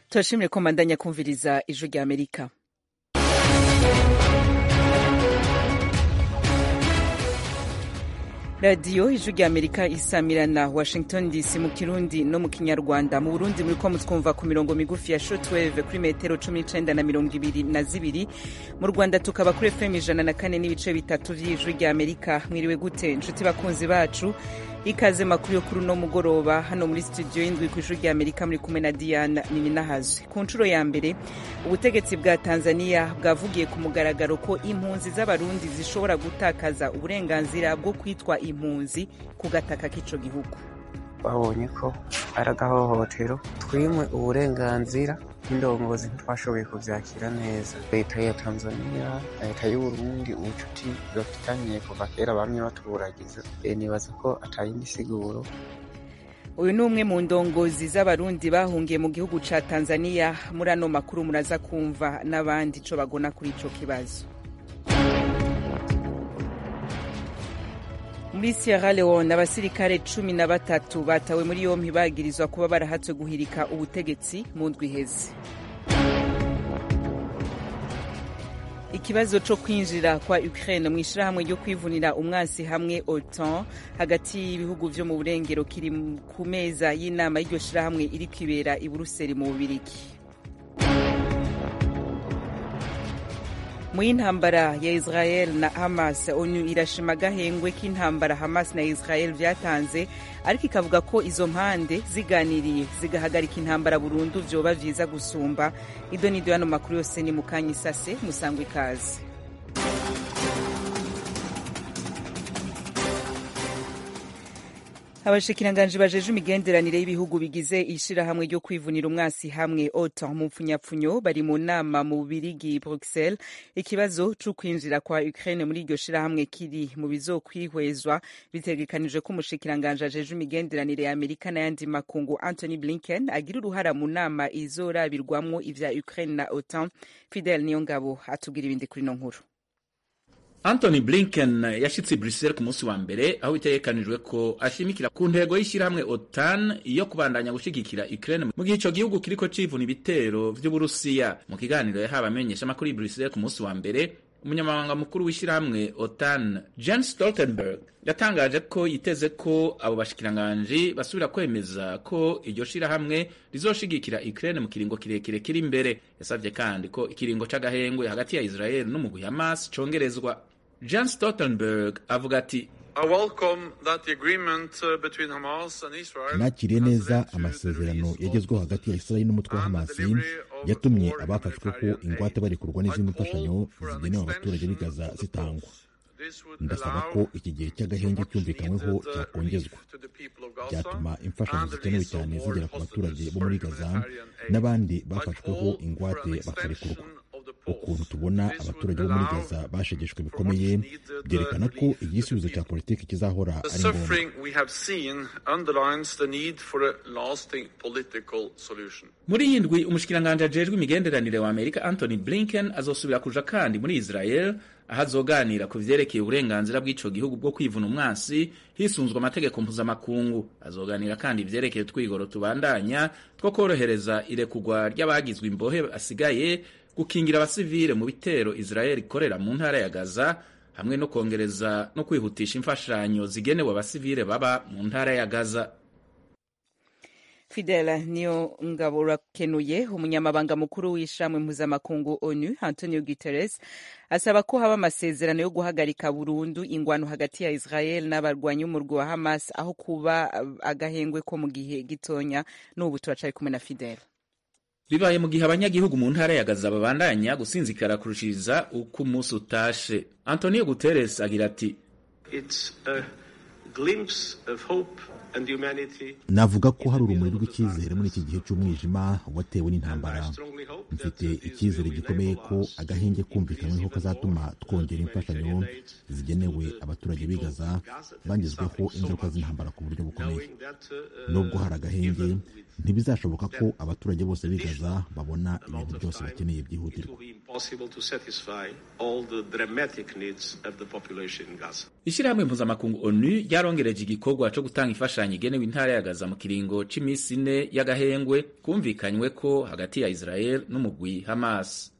turashimire ko mbandanya kumviriza ijwi rya Amerika. radiyo ijwi rya Amerika isamirana Washington DC mu Kirundi no mu Kinyarwanda. Mu Burundi muri ko mutwumva ku mirongo migufi ya shortwave kuri metero 19 na 22. Mu Rwanda tukaba kuri FM 104 n'ibice bitatu vy'ijwi rya Amerika. Mwiriwe gute nshuti bakunzi bacu, ikaze makuru yo kuri no mugoroba hano muri studio y'indwi ku ijwi rya Amerika, muri kumwe na Diana Nininahazwe. Ku nshuro ya mbere ubutegetsi bwa Tanzania bwavugiye ku mugaragaro ko impunzi z'abarundi zishobora gutakaza uburenganzira bwo kwitwa impunzi ku gataka k'ico gihugu. Babonye ko ari agahohotero, twimwe uburenganzira indongozi ntitwashoboye kuvyakira neza. Leta ya Tanzania, leta y'Uburundi, ubucuti bafitanye kuva kera bamwe baturagiza, nibaza ko atayindi siguro. Uyu ni umwe mu ndongozi z'abarundi bahungiye mu gihugu ca Tanzania. Muri ano makuru muraza kumva n'abandi ico bagona kuri ico kibazo. Muri Sierra Leone abasirikare 13 batawe muri yompi bagirizwa kuba barahatswe guhirika ubutegetsi mu ndwi iheze. Ikibazo co kwinjira kwa Ukraine mu ishirahamwe ryo kwivunira umwansi hamwe OTAN hagati y'ibihugu vyo mu burengero kiri ku meza y'inama y'iryo shirahamwe iri kwibera i Buruseli mu Bubirigi. Mu y'intambara ya Israel na Hamas, ONU irashima agahengwe k'intambara Hamas na Israel vyatanze, ariko ikavuga ko izo mpande ziganiriye zigahagarika intambara burundu vyoba vyiza gusumba. Ido nido yano makuru yose ni mukanya isase, musangwe ikaze. Abashikiranganji bajeje imigenderanire y'ibihugu bigize ishirahamwe ryo kwivunira umwasi hamwe OTAN mu mpfunyapfunyo bari mu nama mu Bubirigi Bruxelles. Ikibazo co kwinjira kwa Ukraine muri iryo shirahamwe kiri mu bizokwihwezwa, bitegekanije ko umushikiranganje ajeje imigenderanire ya Amerika n'ayandi makungu Anthony Blinken agira uruhara mu nama izorabirwamwo ivya Ukraine na OTAN. Fidel Niyongabo atubwira ibindi kuri no nkuru. Anthony Blinken yashitse Bruxelles ku munsi wa mbere, aho bitegekanijwe ko ashimikira ku ntego y'ishirahamwe OTAN iyo kubandanya gushigikira Ukraine mu gihe ico gihugu kiriko civuna ibitero vy'Uburusiya. Mu kiganiro yahawe amenyesha amakuru i Bruxelles ku munsi wa mbere, umunyamabanga mukuru w'ishirahamwe OTAN Jens Stoltenberg yatangaje ko yiteze ko abo bashikiranganji basubira kwemeza ko iryo shirahamwe rizoshigikira Ukraine mu kiringo kirekire kiri imbere. Yasavye kandi ko ikiringo c'agahengwe hagati ya Israel n'umugwi Hamas congerezwa. Jens Stoltenberg avuga ati, nakiriye neza amasezerano yagezweho hagati ya Israel n'umutwe wa Hamas yatumye abafashwe ko ingwate barekurwa n'izindi mfashanyo zigenewe abaturage b'i Gaza zitangwa. Ndasaba ko iki gihe cy'agahenge cyumvikanyweho cyakongezwa, byatuma imfashanyo zikenewe cyane zigera ku baturage bo muri Gaza n'abandi bafashweho ingwate bakarekurwa. Ukuntu tubona abaturage bo muri Gaza bashegeshwe bikomeye byerekana ko igisubizo cya politiki kizahora ari ngombwa. Muri iyi ndwi umushikiranganje ajejwe imigenderanire wa Amerika Anthony Blinken azosubira kuja kandi muri Israel, aho azoganira ku vyerekeye uburenganzira bw'ico gihugu bwo kwivuna umwansi hisunzwe amategeko mpuzamakungu. Azoganira kandi vyerekeye twigoro tubandanya two korohereza irekugwa ry'abagizwe imbohe asigaye, gukingira abasivile mu bitero Israel ikorera mu ntara ya Gaza, hamwe no kongereza no kwihutisha imfashanyo zigenewe abasivile baba mu ntara ya Gaza. Fidela niyo ngabo urakenuye. Umunyamabanga mukuru w'ishamwe mpuzamakungu ONU Antonio Guterres asaba ko haba amasezerano yo guhagarika burundu ingwano hagati ya Israel n'abarwanyi umurwi wa Hamas, aho kuba agahengwe ko mu gihe gitonya. N'ubu turacari kumwe na Fidela. Bibaye mu gihe abanyagihugu mu ntara ya Gaza babandanya gusinzikara kurushiriza uko umunsi utashe. Antonio Guterres agira ati, navuga ko hari urumuri rw'icyizere muri iki gihe cy'umwijima watewe n'intambara. Mfite icyizere gikomeye ko agahenge kumvikanyweho kazatuma twongera imfashanyo zigenewe abaturage b'i Gaza bangizweho ingaruka z'intambara ku buryo bukomeye. Nubwo hari agahenge, ntibizashoboka ko abaturage bose b'i Gaza babona ibintu byose bakeneye byihutirwa. Ishirahamwe mpuzamakungu ONU ryarongereje igikorwa co gutanga imfashanyo y'imfashanyo igenewe intara ya Gaza mu kiringo c'imisi 4 y'agahengwe kumvikanywe ko hagati ya Israel n'umugwi Hamas.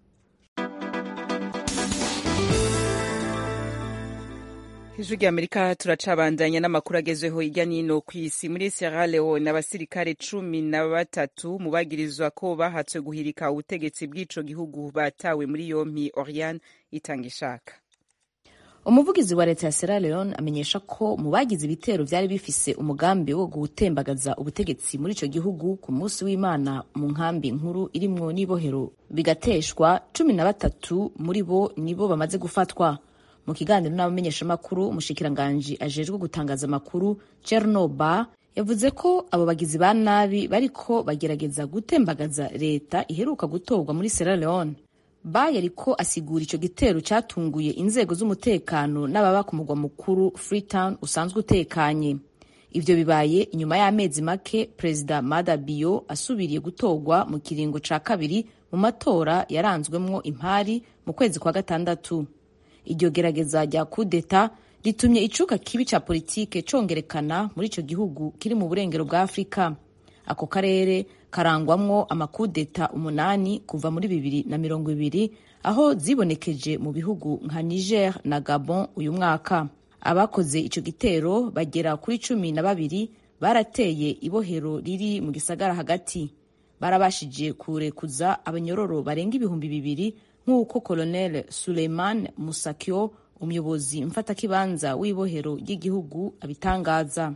Ijwi ry'Amerika turacabandanya n'amakuru agezweho hirya n'ino kw'isi. Muri Sierra Leone abasirikare 13 mu bagirizwa ko bahatswe guhirika ubutegetsi bw'ico gihugu batawe muri yompi. Oriane Itangishaka. Umuvugizi wa leta ya Sierra Leone amenyesha ko mu bagize ibitero vyari bifise umugambi wo gutembagaza ubutegetsi muri ico gihugu ku munsi w'Imana mu nkambi nkuru irimwo n'ibohero bigateshwa 13 muri bo nibo bamaze gufatwa. Mu kiganiro n'abamenyesha makuru umushikiranganje ajejwe gutangaza amakuru Chernoba yavuze ko abo bagizi ba nabi bariko bagerageza gutembagaza leta iheruka gutorwa muri Sierra Leone. Ba yariko asigura ico gitero catunguye inzego z'umutekano n'ababa ku mugwa mukuru Freetown usanzwe utekanye. Ivyo bibaye inyuma y'amezi make Perezida Mada Bio asubiriye gutorwa mu kiringo ca kabiri mu matora yaranzwemwo impari mu kwezi kwa gatandatu. Iryo gerageza rya coup d'etat ritumye icuka kibi ca politike congerekana muri ico gihugu kiri mu burengero bwa Afrika. Ako karere karangwamwo amakudeta 8 kuva muri 2020 aho zibonekeje mu bihugu nka Niger na Gabon uyu mwaka. Abakoze ico gitero bagera kuri 12 barateye ibohero riri mu gisagara hagati. Barabashije kurekuza abanyororo barenga 2,000 nk'uko Colonel Suleiman Musakyo umuyobozi mfatakibanza w'ibohero ry'igihugu abitangaza.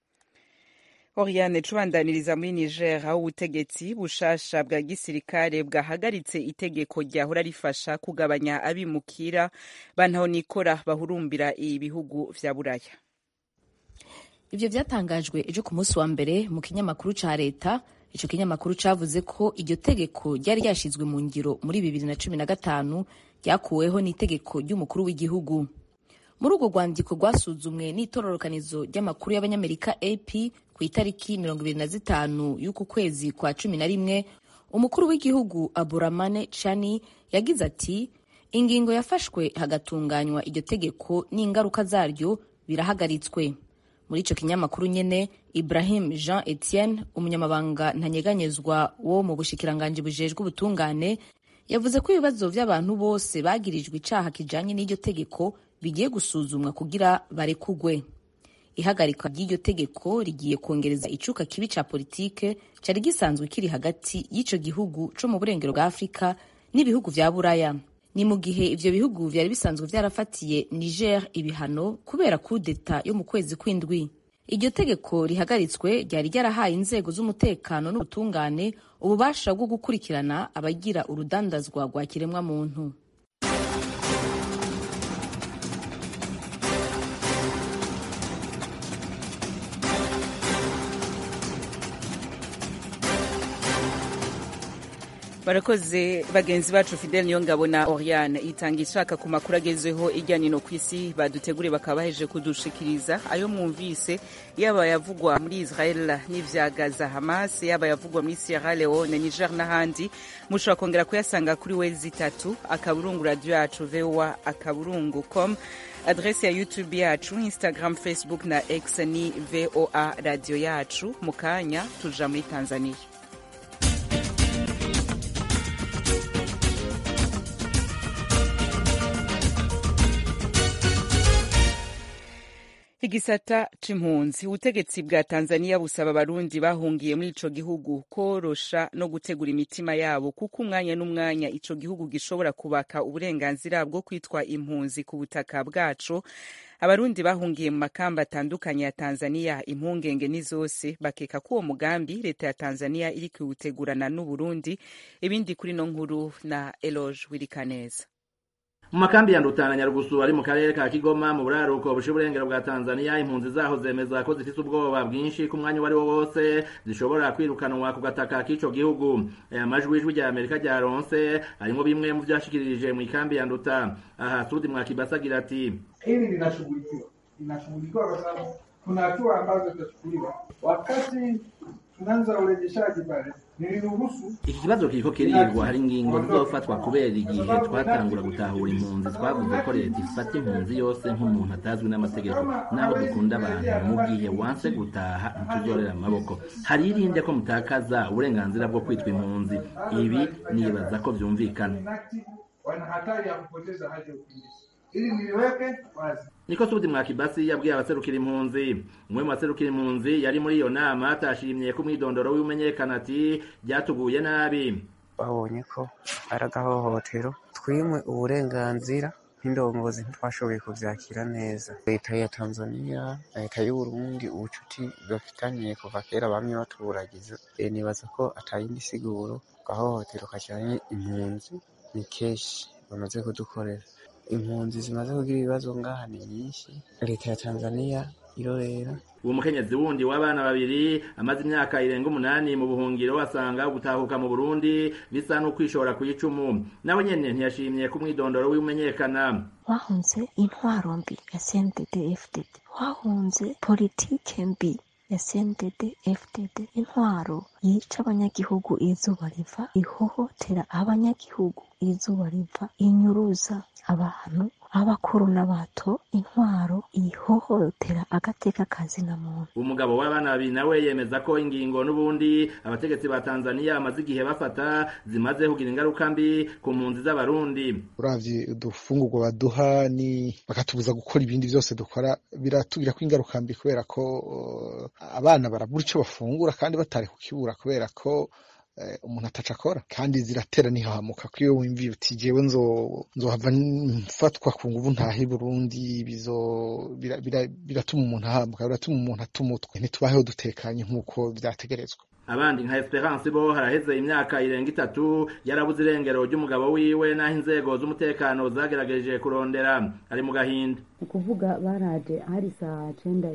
Oriane tubandaniriza muri Niger aho ubutegetsi bushasha bwa gisirikare bwahagaritse itegeko ryahora rifasha kugabanya abimukira bantaho nikora bahurumbira ibihugu vya Buraya. Ivyo vyatangajwe ejo ku munsi wa mbere mu kinyamakuru ca leta. Ico kinyamakuru cavuze ko iryo tegeko ryari ryashizwe mu ngiro muri 2015 ryakuweho n'itegeko ry'umukuru w'igihugu. Muri urwo rwandiko rwasuzumwe n'itororokanizo ry'amakuru y'abanyamerika AP ku itariki 25 y'uku kwezi kwa 11, umukuru w'igihugu Abdurrahmane Chani yagize ati ingingo yafashwe hagatunganywa iryo tegeko n'ingaruka zaryo birahagaritswe. Muri ico kinyamakuru nyene Ibrahim Jean Etienne umunyamabanga ntanyeganyezwa wo mu bushikiranganje bujejwe ubutungane yavuze ko ibibazo vy'abantu bose bagirijwe icaha kijanye n'iryo tegeko bigiye gusuzumwa kugira barekugwe. Ihagarikwa ry'iryo tegeko rigiye kongereza icuka kibi ca politike cari gisanzwe kiri hagati y'ico gihugu co mu burengero bwa Afrika n'ibihugu vya Buraya. Ni mu gihe ivyo bihugu vyari bisanzwe vyarafatiye Niger ibihano kubera coup d'etat yo mu kwezi kw'indwi. Iryo tegeko rihagaritswe ryari ryarahaye inzego z'umutekano n'ubutungane ububasha bwo gukurikirana abagira urudandazwa rwa kiremwa muntu. Barakoze bagenzi bacu Fidel Niyongabo na Oriane Itangishaka ku makuru agezweho ijyanye no kwisi badutegure bakabaheje kudushikiriza ayo mwumvise yaba yavugwa muri Israel n'ivya Gaza Hamas yaba yavugwa muri Sierra Leone Niger n'ahandi mushobora kongera kuyasanga kuri wezi 3 akaburungu radio yacu VOA akaburungu.com adresse ya YouTube yacu Instagram Facebook na X ni VOA radio yacu mukanya tuja muri Tanzania. Igisata c'impunzi ubutegetsi bwa Tanzania busaba abarundi bahungiye muri ico gihugu korosha no gutegura imitima yabo kuko umwanya n'umwanya ico gihugu gishobora kubaka uburenganzira bwo kwitwa impunzi ku butaka bwaco. Abarundi bahungiye mu makamba atandukanye ya Tanzania impungenge ni zose bakeka ko uwo mugambi leta ya Tanzania iri kuwutegurana n'Uburundi. Ibindi kuri no nkuru na Eloge Wirikaneza. Mu makambi ya Ndutana Nyarugusu ari mu karere ka Kigoma mu buraruko bushiburengero bwa Tanzania impunzi zaho zemeza ko zifite ubwoba bwinshi ku mwanya wari wo wose zishobora kwirukanwa ku gataka k'ico gihugu. Aya majwi y'ijwi rya Amerika ryaronse arimo bimwe mu vyashikirije mu ikambi ya Nduta. Aha Sudi Mwakibasagira ati hili linashughulikiwa kwa sababu kuna hatua ambazo zitachukuliwa wakati tunaanza urejeshaji pale. iki kibazo kiriko kirirwa hari ingingo zizofatwa kubera igihe twatangura gutahura impunzi twavuze ko leta ifata impunzi yose nk'umuntu atazwi n'amategeko naho dukunda abantu mu gihe wanse gutaha ntituzorera amaboko hari irinde ko mutakaza uburenganzira bwo kwitwa impunzi ibi nibaza ko vyumvikana wana hatari ya kupoteza haki ya ukimbizi ili niliweke wazi. Niko Sudi Mwakibasi yabwiye abaserukira impunzi umwe mu baserukira impunzi yari muri iyo nama atashimye ko mwidondoro w'umenyekana ati byatuguye nabi babonye ko ari agahohotero twimwe uburenganzira nk'indongozi ntitwashoboye kuvyakira neza leta ya Tanzania leta y'u Burundi ubucuti bafitanye kuva kera bamwe batuburagiza nibaza ko atayindi siguro gahohotero kajanye impunzi ni keshi bamaze kudukorera impunzi zimaze kugira ibibazo ngaha ni nyinshi leta ya Tanzania irorera uwo mukenyezi wundi w'abana babiri amaze imyaka irenga 8 mu buhungiro asanga gutahuka mu Burundi bisa no kwishora kuyicumu nawe nyene ntiyashimye ku mwidondoro w'umenyekana wahunze intwaro mbi ya CNDD-FDD wahunze politike mbi ya CNDD-FDD intwaro yica abanyagihugu izuba riva ihohotera abanyagihugu izuba riva inyuruza abantu abakuru n'abato intwaro ihohotera agateka kazi na muntu umugabo w'abana babiri nawe yemeza ko ingingo n'ubundi abategetsi ba Tanzania amaze igihe bafata zimaze kugira ingaruka mbi ku mpunzi z'abarundi uravye udufungurwa baduha ni bakatubuza gukora ibindi byose dukora biratugira ko ingaruka mbi kubera ko abana barabura ico bafungura kandi batari kukibura kubera ko umuntu ataca akora kandi ziratera nihamuka ko iyo wimviye uti jewe nzohava mfatwa ku nguvu ntahe Burundi biratuma umuntu ahamuka biratuma umuntu atumutwe ntitubaheho dutekanye nk'uko vyategerezwa abandi nka Esperance bo haraheze imyaka irenga 3 yarabuze irengero ry'umugabo wiwe naho inzego z'umutekano zagerageje kurondera ari mu gahinda ukuvuga baraje hari saa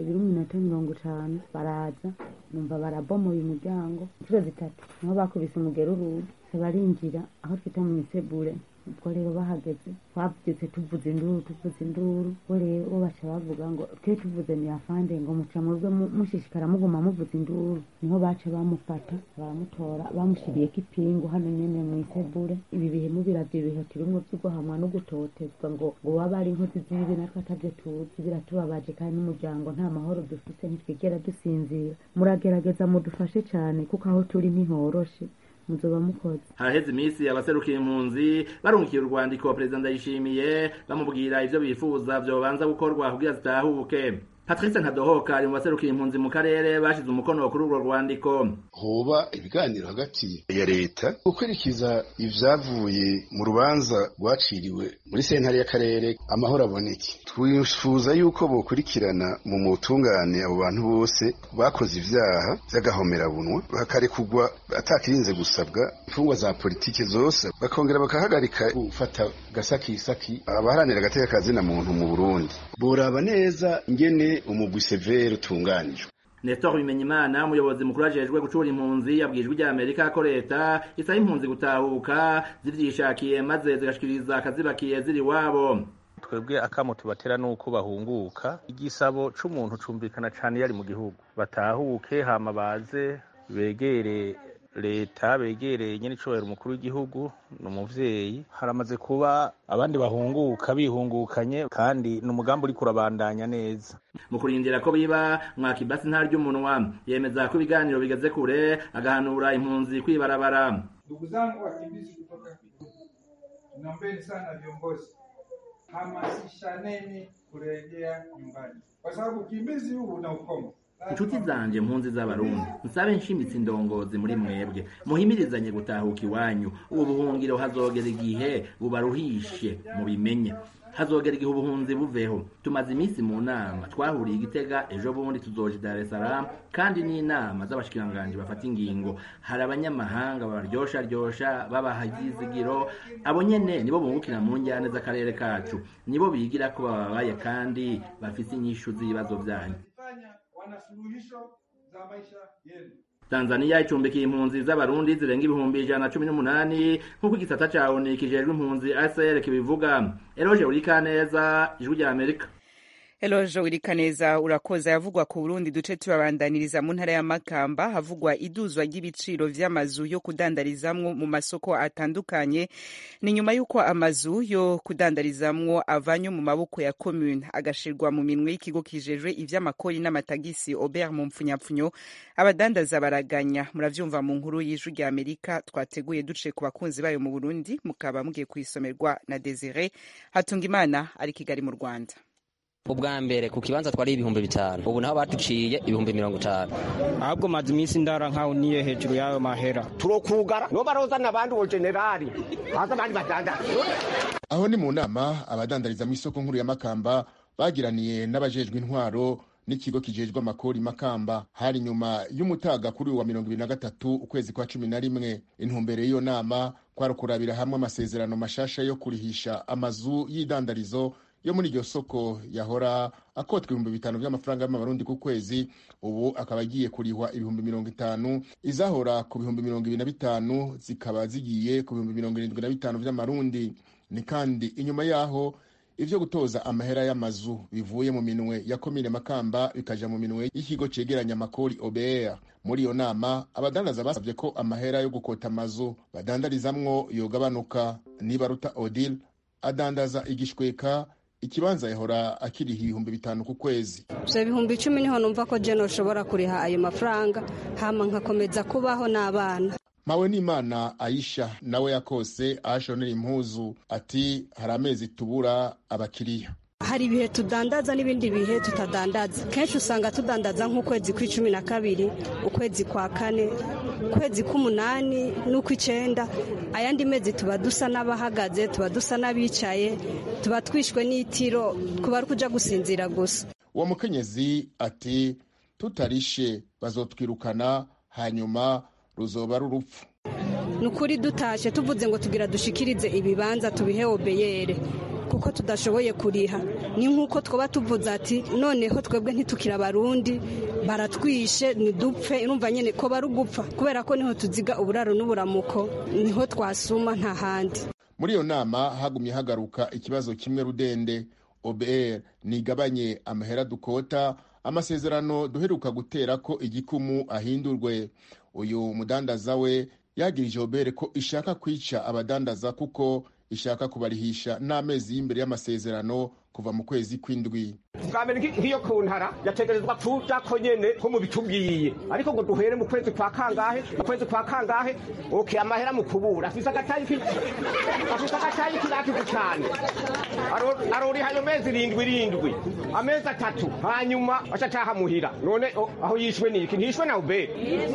9:50 baraza numva barabomoye umuryango inshuro 3 niho bakubise umugeruru barinjira aho twita mu isebure ubwo rero bahageze babyutse tuvuze induru ubwo rero baca bavuga ngo twe tuvuze ni afande ngo muca murwe mushishikara muguma muvuze induru niho baca bamufata baramutora bamushiriyeko ipingu hano nyene mu isebure ibi bihe mubiravye bihatirumwe vy'uguhamwa no gutotezwa ngo waba ari inkozi z'ibibi natwe atavyo tuzi biratubabaje kandi n'umuryango nta mahoro dufise ntitwigera dusinzira muragerageza mudufashe cane kuko aho turi ntihoroshe muzoba mukoze haraheze imisi abaserukira impunzi barungikiye urwandiko Perezida Ndayishimiye bamubwira ivyo bifuza vyobanza gukorwa kugira zitahuke Patrice Ntadohoka ari mu baserukira impunzi mu karere bashize umukono kuri urwo rwandiko hoba ibiganiro hagati ya leta gukurikiza ivyavuye mu rubanza rwaciriwe muri sentare y'akarere amahoro aboneke twifuza yuko bokurikirana mu mutungane abo bantu bose bakoze ivyaha vy'agahomerabunwa bakarekugwa atakirinze gusabwa imfungwa za politike zose bakongera bakahagarika gufata gasakisaki abaharanira agateka kazi na muntu mu Burundi boraba neza ingene umugwi severe utunganijwe Nestor Bimenyimana umuyobozi mukuru ajejwe gucura impunzi yabwijwe rya Amerika ko leta isaba impunzi gutahuka zivyishakiye maze zigashikiriza akazibakiye ziri wabo twebwe akamo tubatera nuko bahunguka igisabo c'umuntu cumvikana cane yari mu gihugu batahuke hama baze begere leta begereye nyene icobera umukuru w'igihugu n'umuvyeyi haramaze kuba abandi bahunguka bihungukanye kandi n'umugambi uri kurabandanya neza mu kurindira ko biba Mwakibasi ntaryo umunwa yemeza ko ibiganiro bigeze kure agahanura impunzi kwibarabara ndugu zangu wakimbizi kutoka naombeni sana viongozi hamasishaneni kurejea nyumbani kwa sababu ukimbizi huu una ukomo inshuti zanje mpunzi z'abarundi nsabe nshimitse indongozi muri mwebwe muhimirizanye gutahuka iwanyu ubu buhungiro hazogera igihe bubaruhishe mubimenye hazogera igihe ubuhunzi buveho tumaze iminsi mu nama twahuriye Igitega ejo bundi tuzoje Dar es Salaam kandi n'inama z'abashikiranganje bafata ingingo hari abanyamahanga baryosha babahagizigiro abo nyene nibo bungukira mu njyane z'akarere kacu nibo bigira ko babaye kandi bafise inyishu z'ibibazo byanyu Tanzania icumbikiye impunzi z'abarundi zirenga 118 nk'uko igisata ca ONU kijejwe impunzi ACR kibivuga Eroje Urikaneza ijwi rya Amerika Elojo Wirikaneza urakoza. Yavugwa ku Burundi duce tubabandaniriza mu ntara ya Makamba havugwa iduzwa ry'ibiciro vy'amazu yo kudandarizamwo mu masoko atandukanye. Ni nyuma yuko amazu yo kudandarizamwo avanywe mu maboko ya commune agashirwa mu minwe y'ikigo kijejwe ivy'amakori n'amatagisi Obert mu mpfunyapfunyo. Abadandaza baraganya. Muravyumva mu nkuru y'Ijwi rya Amerika twateguye duce ku bakunzi bayo mu Burundi, mukaba mugiye kuyisomerwa na Desire Hatungimana ari Kigali mu Rwanda. Ubwa mbere ku kibanza twari 5,000 ubu naho batuciye 50,000 ahubwo maze iminsi ndara nkaho niye hejuru yayo mahera turokugara no barozana abandi bo generali haza abandi badanda. Aho ni mu nama abadandariza mu isoko nkuru ya Makamba bagiraniye n'abajejwe intwaro n'ikigo kijejwe amakori Makamba hari nyuma y'umutaga kuri wa 2023 ukwezi kwa 11. Intumbere y'iyo nama kwari kurabira hamwe amasezerano mashasha yo kurihisha amazu y'idandarizo yo muri iryo soko yahora akotwa 5,000 by'amafaranga y'amarundi ku kwezi, ubu akaba agiye kurihwa 50,000, izahora ku 25,000 zikaba zigiye ku 75,000 by'amarundi. Ni kandi inyuma yaho ivyo gutoza amahera y'amazu bivuye mu minwe ya komine Makamba bikaja mu minwe y'ikigo cegeranya amakori OBR. Muri iyo nama abadandaza basabye ko amahera yo gukota amazu badandarizamwo yogabanuka. Nibaruta Odile adandaza igishweka ikibanza yahora akiriha 5,000 ku kwezi. Vyo 10,000 niho numva ko je noshobora kuriha ayo mafaranga hama nkakomeza kubaho n'abana. Mawe n'Imana Aisha nawe yakose ashonera impuzu ati hari amezi tubura abakiriya. Hari ibihe tudandaza n'ibindi bihe tutadandaza. Kenshi usanga tudandaza nk'ukwezi kwa12, ukwezi kwa 4, ukwezi k'8 n'ukw'icenda. Ayandi mezi tuba dusa n'abahagaze, tuba dusa n'abicaye, tuba twishwe n'itiro kuba ari kuja gusinzira gusa. Uwo mukenyezi ati tutarishe bazotwirukana hanyuma ruzoba rurupfu. Nukuri dutashe tuvuze ngo tugira dushikirize ibibanza tubihe obeyere kuko tudashoboye kuriha. Ni nkuko twoba tuvuze ati noneho twebwe ntitukira abarundi baratwishe nidupfe, urumva nyene ko barugupfa kubera ko niho tuziga uburaro n'uburamuko, niho twasuma nta handi. Muri iyo nama hagumye hagaruka ikibazo kimwe rudende. OBR nigabanye amahera dukota, amasezerano duheruka gutera ko igikumu ahindurwe. Uyu mudandaza we yagirije OBR ko ishaka kwica abadandaza kuko ishaka kubarihisha n'amezi y'imbere y'amasezerano kuva mu kwezi kw'indwi. Bwambere nk'iyo kuntara yategerezwa kuja ko nyene ko mu bitubwiye, ariko ngo duhere mu kwezi kwa kangahe, okay, amahera mu kubura afisa agatayi kidakize cyane arori hayo mezi 7 amezi 3 hanyuma ashataha muhira. None aho yishwe niki ntishwe na OBR.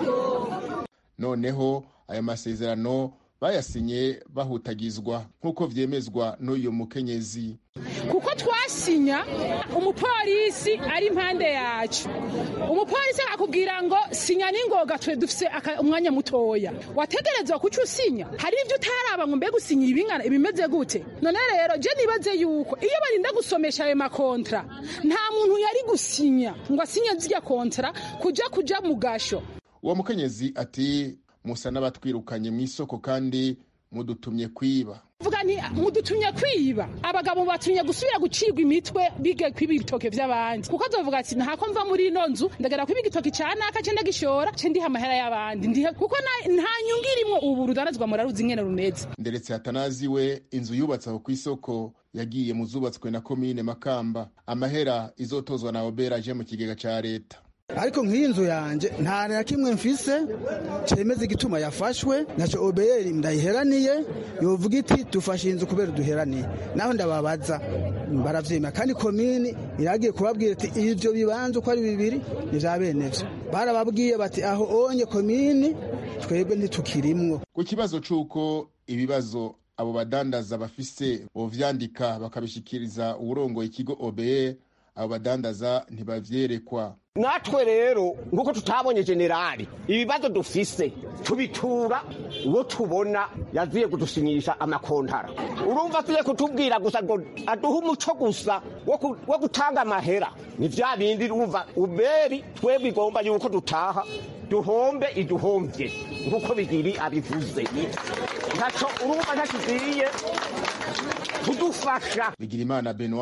Noneho aya masezerano bayasinye bahutagizwa nk'uko vyemezwa n'uyu mukenyezi. Kuko twasinya umupolisi ari impande yacu, umupolisi akubwira ngo sinya n'ingoga twe dufise umwanya mutoya, wategerezwa kuco usinya. Hari ivyo utaraba ngo mbega usinya ibingana ibimeze gute. None rero je nibaze yuko iyo barinda gusomesha ayo makontra nta muntu yari gusinya ngo asinye zirya kontra kuja mu gasho. Uwo mukenyezi ati musa n'abatwirukanye mu isoko kandi mudutumye kwiba. Vuga ni mudutumye kwiba, abagabo batumye gusubira gucirwa imitwe bige kwiba ibitoke vy'abandi. Kuko azovuga ati ntako mva muri ino nzu ndagera kwiba igitoki canaka cende gishora cende amahera y'abandi kuko nta nyungirimwo ubu rudanazwa muraruzi ingene rumeze. Nderetse Atanazi we inzu yubatse aho ku isoko yagiye mu zubatswe na komine Makamba, amahera izotozwa na OBR aje mu kigega ca leta. Ariko nk'iyi nzu yanje nta na kimwe mfise cemeze igituma yafashwe, naco OBR ndayiheraniye yovuga iti dufashe inzu kubera duheraniye. Naho ndababaza baravyema kandi komini iragiye kubabwira ati ivyo bibanza uko ari 2 ni vya benevyo. Barababwiye bati aho onye komini twebwe ntitukirimwo. Ku kibazo c'uko ibibazo abo badandaza bafise bovyandika bakabishikiriza uburongo ikigo OBR, abo badandaza ntibavyerekwa. Natwe rero nguko tutabonye generali ibibazo dufise tubitura uwo tubona yaziye kudusinyisha amakontara. Urumva tuye kutubwira gusa ngo aduha umuco gusa wo gutanga amahera ni vya bindi. Urumva uberi twebwe igomba yuko dutaha duhombe iduhombye nguko bigiri abivuze. Ntaco urumva ntakiziye kudufasha. Bigirimana Benoit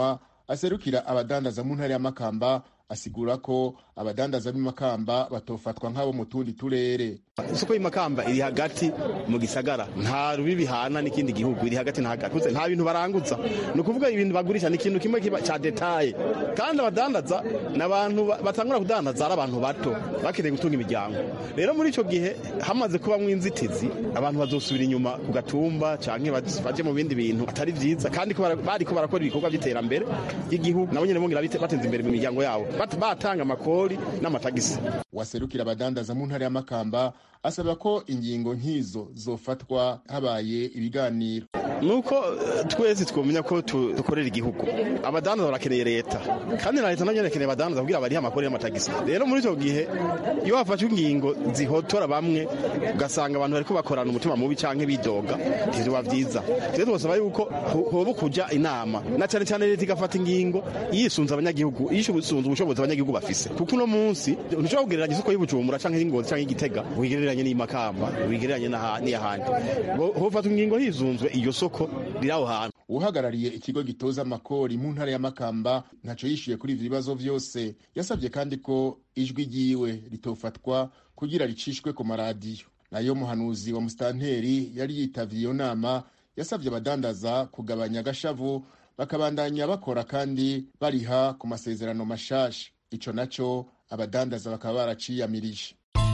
aserukira abadandaza mu ntara ya Makamba asigura ko abadandaza b'imakamba batofatwa nk'abo mu tundi turere. Isoko y'imakamba iri hagati mu gisagara, nta rubibi hana n'ikindi gihugu, iri hagati nta bintu baranguza. Ni ukuvuga ibintu bagurisha ni ikintu kimwe cya detaye, kandi abadandaza n'abantu batangura kudandaza ari abantu bato bakeneye gutunga imiryango. Rero muri icyo gihe hamaze kubamwo inzitizi, abantu bazosubira inyuma ku gatumba canke baje mu bindi bintu atari vyiza, kandi ko bariko barakora ibikorwa by'iterambere ry'igihugu nabo nyene bongera bateza imbere mu miryango yabo batanga amakori n'amatagisi. Waserukira abadandaza mu ntara ya Makamba asaba ko ingingo nk'izo zofatwa habaye ibiganiro. Nuko twese twomenya ko dukorera igihugu, abadandaza barakeneye leta, kandi na leta nayo irakeneye abadandaza kugira barihe amakori n'amatagisi. Rero muri icyo gihe iyo hafashwe ingingo zihotora bamwe, ugasanga abantu bariko bakorana umutima mubi canke bidoga, ntibiba vyiza. Rero twasaba yuko hoba kuja inama, na cyane cyane leta igafata ingingo yisunze abanyagihugu, yisunze ubushobozi abanyagihugu bafise. Kuko uno munsi ntushobora kugereranya isoko y'Ubujumbura canke y'Ingozi canke y'Igitega wigereranye n'imakamba, wigereranye n'iyahandi. Hofatwa ingingo hizunzwe iyo soko riraho hantu. Uhagarariye ikigo gitoza amakori mu ntara ya Makamba ntaco yishuye kuri ivyo bibazo vyose. Yasabye kandi ko ijwi ryiwe ritofatwa kugira ricishwe ku maradiyo. Nayo muhanuzi wa Mustanteri yari yitavye iyo nama yasabye abadandaza kugabanya agashavu bakabandanya bakora kandi bariha ku masezerano mashasha. Ico naco abadandaza bakaba baraciyamirije.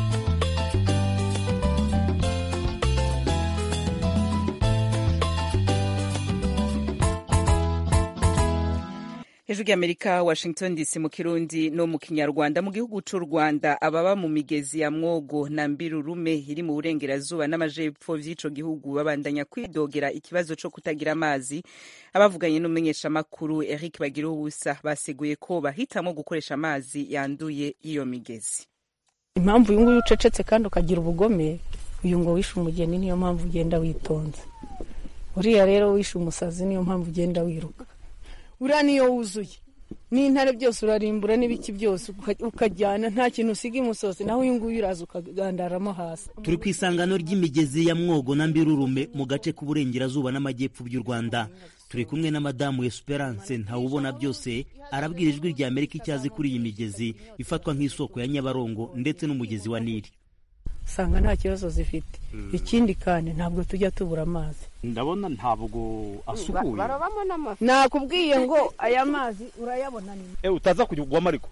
Hejuru y'Amerika, Washington DC mu Kirundi no mu Kinyarwanda. Mu gihugu c'u Rwanda ababa mu migezi ya Mwogo na Mbirurume iri mu burengerazuba n'amajepfo vy'ico gihugu babandanya kwidogera ikibazo co kutagira amazi. Abavuganye n'umumenyesha makuru Eric Bagiruwubusa baseguye ko bahitamo gukoresha amazi yanduye iyo migezi. Impamvu uyu nguyu ucecetse kandi ukagira ubugome, uyu ngo wishe umugeni niyo mpamvu ugenda witonze. Uriya rero wishe umusazi niyo mpamvu ugenda wiruka. Uriya niyo wuzuye n'intare byose urarimbura n'ibiki byose ukajyana nta kintu usiga imusozi, naho uyu nguyu uraza ukagandaramo hasi. Turi ku isangano ry'imigezi ya Mwogo na Mbirurume mu gace k'uburengerazuba n'amajyepfo by'u Rwanda. Turi kumwe na Madamu Esperance Ntawubona byose, arabwira ijwi rya Amerika icyazi kuri iyi migezi ifatwa nk'isoko ya Nyabarongo ndetse n'umugezi wa Nili. Usanga nta kibazo zifite. Ikindi kandi ntabwo tujya tubura amazi. Ndabona ntabwo asukuye. Nakubwiye ngo aya mazi urayabona ni. Utaza kugwama ariko.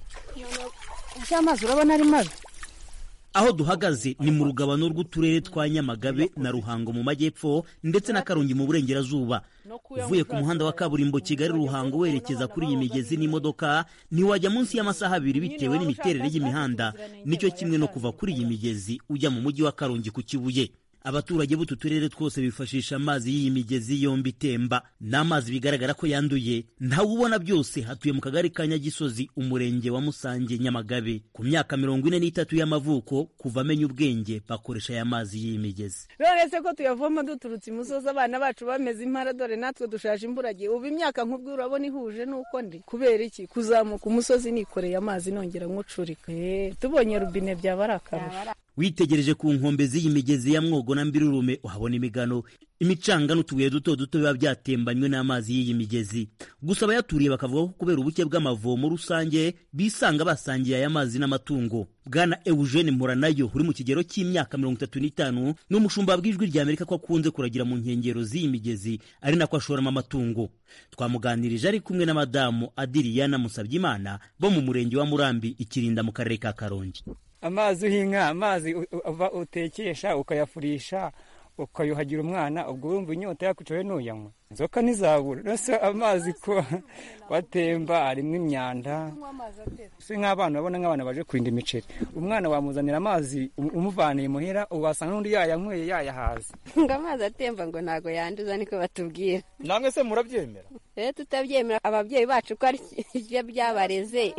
Aya mazi urabona ari mazi. Aho duhagaze ni mu rugabano rw'uturere twa Nyamagabe na Ruhango mu majyepfo ndetse na Karongi mu burengerazuba. Uvuye ku muhanda wa kaburimbo Kigali Ruhango werekeza kuri iyi migezi n'imodoka ntiwajya munsi y'amasaha 2 bitewe n'imiterere y'imihanda, nicyo kimwe no kuva kuri iyi migezi ujya mu mujyi wa Karongi ku Kibuye. Abaturage b'utu turere twose bifashisha amazi y'iyi migezi yombi itemba, n'amazi bigaragara ko yanduye. Ntawubona byose hatuye mu kagari ka Nyagisozi, umurenge wa Musange, Nyamagabe. Ku myaka 43 y'amavuko kuva amenya ubwenge bakoresha aya mazi y'iyi migezi. None se ko tuyavoma duturutse imusozi, abana bacu bameze impara, dore natwe dushaje imburagihe. Ubu imyaka nk'ubwo urabona ihuje nuko ndi kubera iki kuzamuka umusozi nikoreye amazi nongera nkucurika. Tubonye rubine byabarakara. Witegereje ku nkombe z'iyi migezi ya Mwogo na Mbirurume uhabona imigano, imicanga n'utubuye duto duto biba byatembanywe n'amazi y'iyi migezi. Gusa abayaturiye bakavuga ko kubera ubuke bw'amavomo rusange bisanga basangiye aya mazi n'amatungo. Bwana Eugene Muranayo uri mu kigero cy'imyaka 35 n'umushumba bw'ijwi rya Amerika ko akunze kuragira mu nkengero z'iyi migezi ari nako ashoramo amatungo. Twamuganirije ari kumwe na Madamu Adiriana Musabyimana bo mu murenge wa Murambi Ikirinda mu karere ka Karongi. Amazi uhinga, amazi utekesha ukayafurisha ukayuhagira umwana, ubwo wumva inyota yakucoye nuyanywa, inzoka ntizabura. Rese amazi ko watemba arimo imyanda, si nk'abana babona nk'abana baje kurinda imiceri, umwana wamuzanira amazi umuvaniye muhira ubasanga n'undi yayanyweye yayahaze. Ngo amazi atemba ngo ntago yanduza niko batubwira. Namwe se murabyemera? Tutabyemera, ababyeyi bacu ko ari byo byabareze.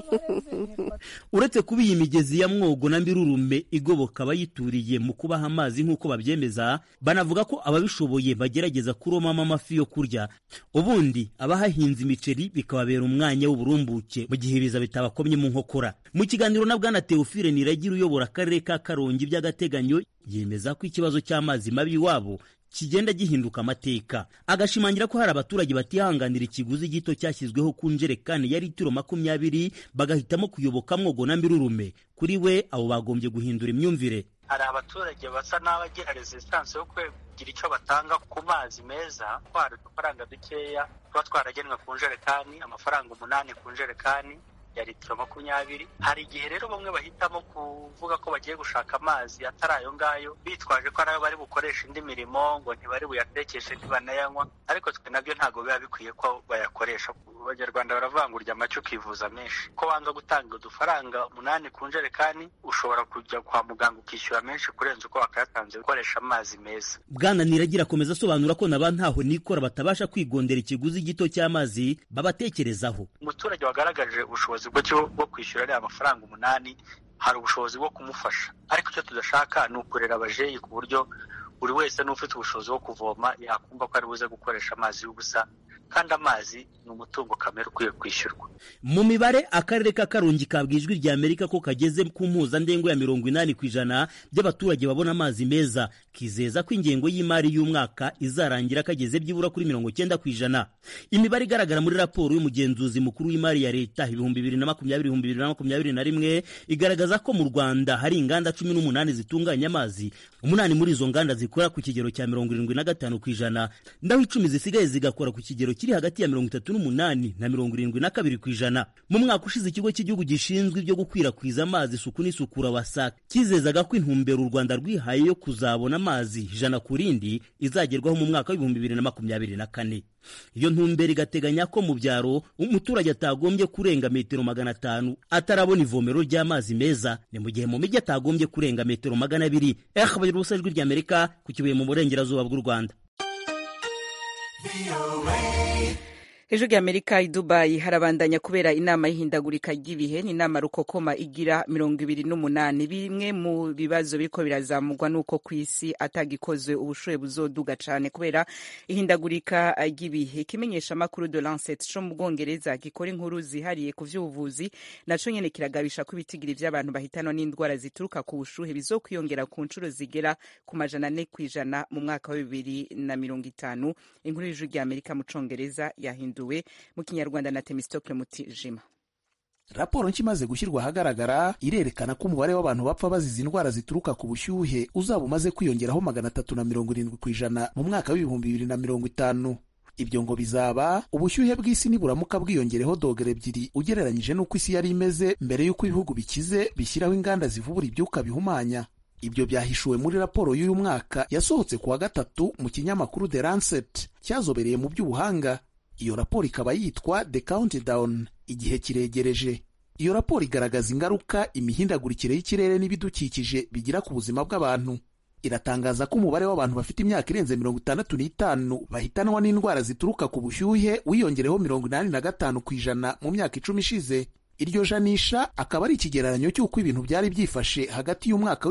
Uretse kuba iyi migezi ya Mwogo na Mbirurume igoboka abayituriye mu kubaha amazi nk'uko babyemeza, banavuga ko ababishoboye bagerageza kuromamo amafi yo kurya. Ubundi abahahinze imiceri bikababera umwanya w'uburumbuke mu gihe biza bitabakomye mu nkokora. Mu kiganiro na Bwana Theophile Niragira uyobora akarere ka Karongi by'agateganyo, yemeza ko ikibazo cy'amazi mabi wabo kigenda gihinduka amateka. Agashimangira ko hari abaturage batihanganira ikiguzi gito cyashyizweho ku njerekani ya litiro 20 bagahitamo kuyoboka mwogo na mbirurume. Kuri we abo bagombye guhindura imyumvire. Hari abaturage basa n'abagira resistance yo kugira icyo batanga ku mazi meza, twari udufaranga dukeya tuba twaragenwe ku njerekani, amafaranga 8 ku njerekani ya litiro 20. Hari igihe rero bamwe bahitamo kuvuga ko bagiye gushaka amazi atari ayo ngayo, bitwaje ko arayo bari bukoresha indi mirimo, ngo ntibari buyatekeshe ntibanayanywa, ariko twe nabyo ntabwo biba bikwiye ko bayakoresha. Abanyarwanda baravangurya amacyo ukivuza menshi, ko wanga gutanga udufaranga 8 ku njerekani ushobora kujya kwa muganga ukishyura menshi kurenza uko wakayatanze gukoresha amazi meza. Bwana Niragira akomeza asobanura ko naba ntaho nikora batabasha kwigondera ikiguzi gito cy'amazi babatekerezaho. Umuturage wagaragaje ubushobozi bwo kwishyura ari amafaranga 8, hari ubushobozi bwo kumufasha, ariko icyo tudashaka ni ukurera abajeyi ku buryo buri wese n'ufite ubushobozi bwo kuvoma yakumva ko ari buze gukoresha amazi y'ubusa, kandi amazi ni umutungo kamere ukwiye kwishyurwa. Mu mibare akarere ka Karongi kabwijwe rya Amerika ko kageze ku mpuzandengo ya 80% by'abaturage babona amazi meza, kizeza ko ingengo y'imari y'umwaka izarangira kageze byibura kuri 90%. Imibare igaragara muri raporo y'umugenzuzi mukuru w'imari ya leta 2020-2021 igaragaza ko mu Rwanda hari inganda 18 zitunganya amazi, 8 muri izo nganda zikora ku kigero cya 75%, ndaho 10 zisigaye zigakora ku kigero kiri hagati ya 38 na 72%. Mu mwaka ushize ikigo cy'igihugu gishinzwe ibyo gukwirakwiza amazi, isuku n'isukura WASAC kizezaga ko intumbero u Rwanda rwihaye yo kuzabona amazi 100 ku rindi izagerwaho mu mwaka wa 2024. Iyo ntumbero igateganya ko mu byaro umuturage atagombye kurenga metero 500 atarabona ivomero ry'amazi meza, ni mu gihe mu mijyi atagombye kurenga metero 200. Ijwi ry'Amerika ku Kibuye mu burengerazuba bw'u Rwanda. Ijwi ry'Amerika i Dubai harabandanya kubera inama y'ihindagurika ry'ibihe. Ni inama rukokoma igira 28. Bimwe mu bibazo biriko birazamurwa nuko kw'isi atagikozwe ubushuhe buzoduga cane kubera ihindagurika ry'ibihe. Ikimenyesha makuru de Lancet cyo mu Bwongereza gikora inkuru zihariye ku vy'ubuvuzi naco nyene kiragabisha ko ibitigiri by'abantu bahitanwa n'indwara zituruka ku bushuhe bizokwiyongera ku ncuro zigera ku 400% mu mwaka wa 2050. Inkuru y'Ijwi ry'Amerika mu Congereza yahinduwe mu Kinyarwanda na Temistocle Mutijima. Raporo nkimaze gushyirwa ahagaragara irerekana ko umubare w'abantu bapfa bazize indwara zituruka ku bushyuhe uzaba umaze kwiyongeraho 370% mu mwaka w'2050. Ibyo ngo bizaba ubushyuhe bw'isi niburamuka bwiyongereho dogere 2 ugereranyije n'uko isi yari imeze mbere y'uko ibihugu bikize bishyiraho inganda zivubura ibyuka bihumanya. Ibyo byahishuwe muri raporo y'uyu mwaka yasohotse kuwa gatatu mu kinyamakuru The Lancet cyazobereye mu by'ubuhanga. Iyo raporo ikaba yitwa The Countdown, igihe kiregereje. Iyo raporo igaragaza ingaruka imihindagurikire y'ikirere n'ibidukikije bigira ku buzima bw'abantu. Iratangaza ko umubare w'abantu bafite imyaka irenze 65 bahitanwa n'indwara zituruka ku bushyuhe wiyongereho 85% mu myaka 10 ishize. Iryo janisha akaba ari ikigereranyo cy'uko ibintu byari byifashe hagati y'umwaka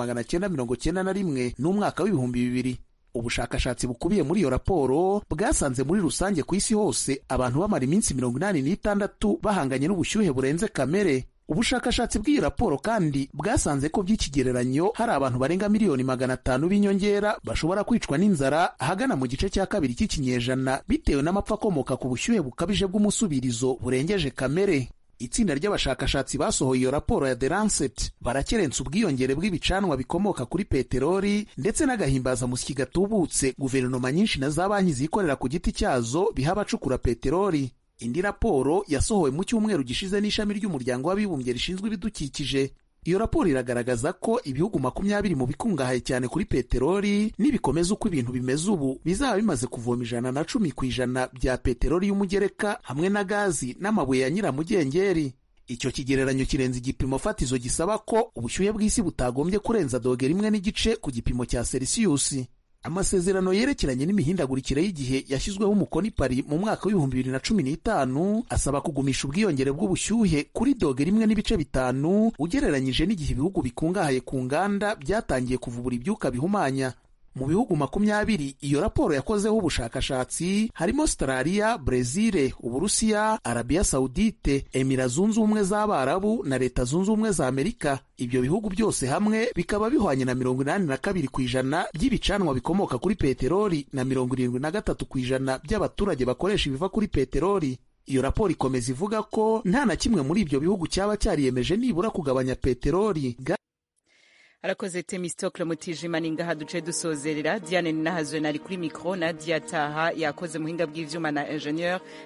w'1991 n'umwaka w'2000. Ubushakashatsi bukubiye muri iyo raporo bwasanze muri rusange ku isi hose abantu bamara iminsi 86 bahanganye n'ubushyuhe burenze kamere. Ubushakashatsi bw'iyi raporo kandi bwasanze ko by'ikigereranyo hari abantu barenga 500,000 b'inyongera bashobora kwicwa n'inzara ahagana mu gice cya kabiri cy'ikinyejana bitewe n'amapfa akomoka ku bushyuhe bukabije bw'umusubirizo burengeje kamere. Itsinda ry'abashakashatsi basohoye iyo raporo ya The Lancet barakerensa ubwiyongere bw'ibicanwa bikomoka kuri peteroli ndetse n'agahimbazamusyi gatubutse guverinoma nyinshi na za banki zikorera ku giti cyazo biha abacukura peteroli. Indi raporo yasohowe mu cyumweru gishize n'ishami ry'umuryango w'abibumbye rishinzwe ibidukikije. Iyo raporo iragaragaza ko ibihugu 20 mu bikungahaye cyane kuri peteroli nibikomeza uko ibintu bimeze ubu bizaba bimaze kuvoma 110% bya peteroli y'umugereka hamwe na gazi n'amabuye ya nyiramugengeri. Icyo kigereranyo kirenze igipimo fatizo gisaba ko ubushyuhe bw'isi butagombye kurenza dogere 1 ku gipimo cya Celsius. Amasezerano yerekeranye n'imihindagurikire y'igihe yashyizweho umukono i Paris mu mwaka w'2015 asaba kugumisha ubwiyongere bw'ubushyuhe kuri dogere 1.5 ugereranyije n'igihe ibihugu bikungahaye ku nganda byatangiye kuvubura ibyuka bihumanya. Mu bihugu 20 iyo raporo yakozeho ubushakashatsi harimo Australia, Brezil, Uburusiya, Arabia Saudite, Emira Zunze Ubumwe z'Abarabu na Leta Zunze Ubumwe za Amerika. Ibyo bihugu byose hamwe bikaba bihwanye na 82% by'ibicanwa bikomoka kuri peteroli na 73% by'abaturage bakoresha ibiva kuri peteroli. Iyo raporo ikomeza ivuga ko nta na kimwe muri ibyo bihugu cyaba cyariyemeje nibura kugabanya peteroli. Arakoze Temistocle Mutijima ningaha duce dusozerera. Diane Ninahazwe nari kuri mikro, Nadia Taha yakoze muhinga bw'ivyuma na ingenieur